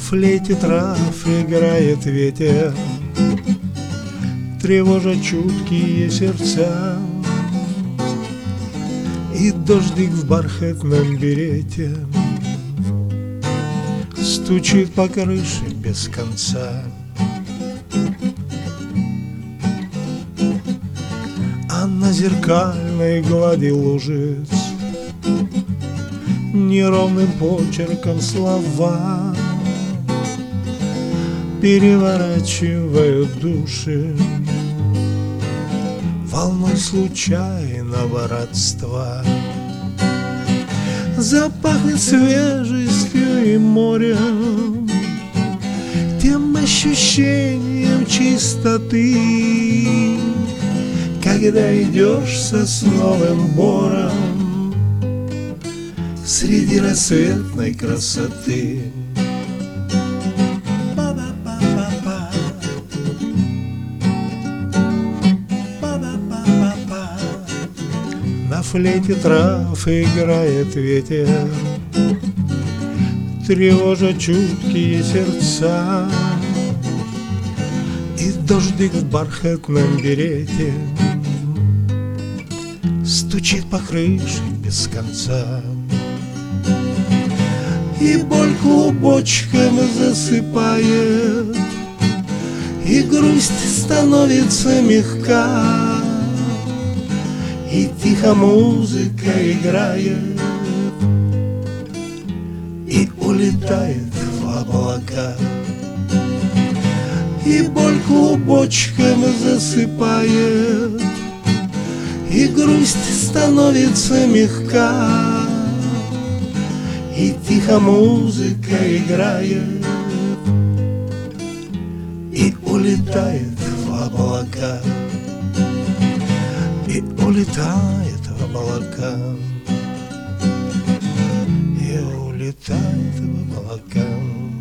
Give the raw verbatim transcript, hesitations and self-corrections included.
флейте трав играет ветер, тревожа чуткие сердца. И дождик в бархатном берете стучит по крыше без конца. А на зеркальной глади лужиц неровным почерком слова переворачивают души волной случайного родства. Запахнет свежестью и морем, тем ощущением чистоты, когда идешь сосновым бором среди рассветной красоты. На флейте трав играет ветер, тревожа чуткие сердца. И дождик в бархатном берете стучит по крыше без конца. И боль клубочком засыпает, и грусть становится мягка, и тихо музыка играет и улетает в облака. И боль клубочком засыпает, и грусть становится мягка, и тихо музыка играет и улетает в облака. И улетает в облака, и улетает в облака.